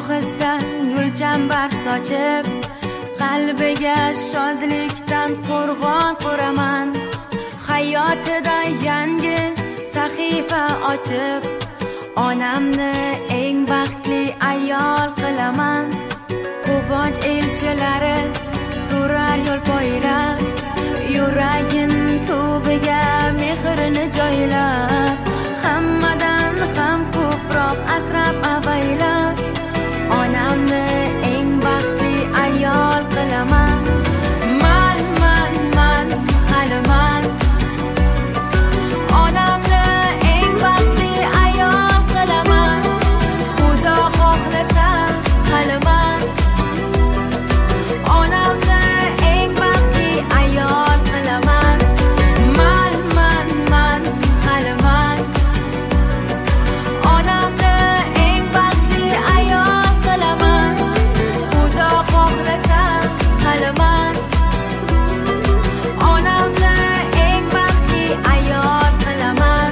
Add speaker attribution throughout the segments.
Speaker 1: ohista gulchambar sochib, qalbiga shodlikdan qo'rg'on quraman. Hayotida yangi sahifa ochib, onamni eng baxtli ayol qilaman. Quvonch elchilari turar yo'l poylab, yuragin tubiga mehrini joylab, hammadan ham ko'proq asrab avaylab, onamni eng baxtli ayol qilaman. Man hali man onamni eng baxtli ayol qilaman. Xudo xohlasa hali man onamni eng baxtli ayol qilaman. Man hali man onamni eng baxtli ayol qilaman. Xudo xohlasa hali man onamni eng baxtli ayol qilaman.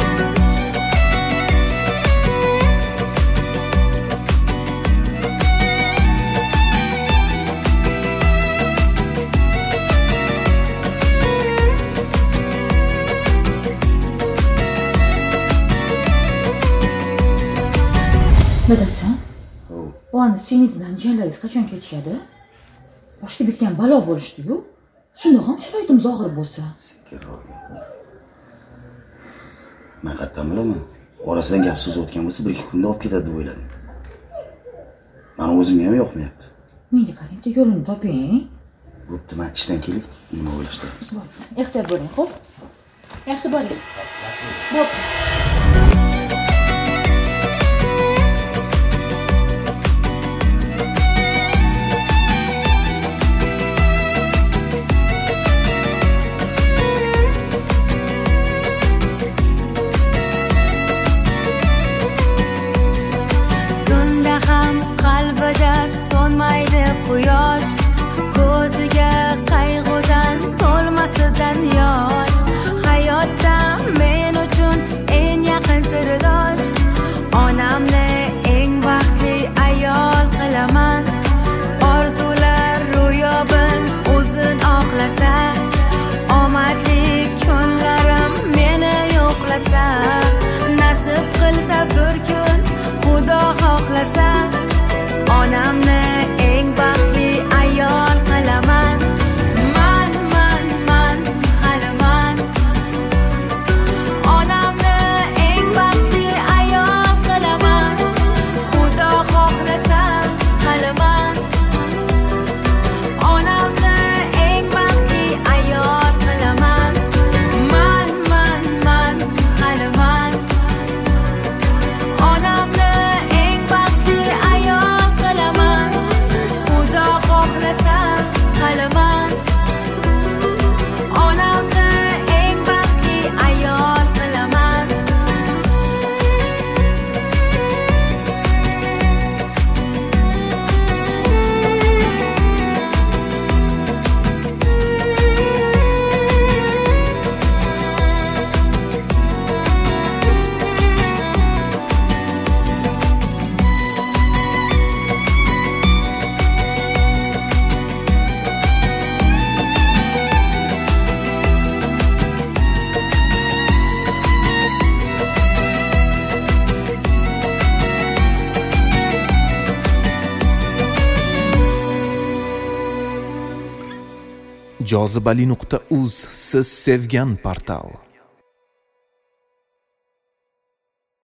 Speaker 2: Dadasi, bu anda seniz bilan jiyanlaringiz qachon ketishadi? Boshga bitgan balo bo'lishdi-yu. Shundoq ham sharoitimiz og'ir bo'lsa.
Speaker 3: Men qayerdan bilaman? Orasidan gap so'z o'tgan bo'lsa, 1-2 kunda olib ketadi deb o'yladim. Meni o'zimga ham yoqmayapti.
Speaker 2: Menga qarang, bitta yo'lini toping.
Speaker 3: Bo'pti, men ishdan kelib, nima o'ylashdim?
Speaker 2: Ehtiyot bo'ling, xo'p? Yaxshi boring. Bo'pti.
Speaker 1: Tunda ham qalbida so'nmaydi quyosh, ko'ziga qayg'udan to'lmasidan yosh. Hayotda men uchun eng yaqin sirdosh, onamni eng baxtli ayol qilaman. Orzular ro'yobin o'zin oqlasa, omadli kunlarim meni yo'qlasa, nasib qilsa bir kun Xudo xohlasa, onamni eng baxtli ayol qilaman. Man hali man onamni eng baxtli ayol qilaman. Xudo xohlasa hali man onamni eng baxtli ayol qilaman. Man hali man onamni eng baxtli ayol qilaman. Xudo xohlasa hali man onamni eng baxtli ayol qilaman.
Speaker 4: Jozibali.uz siz sevgan portal.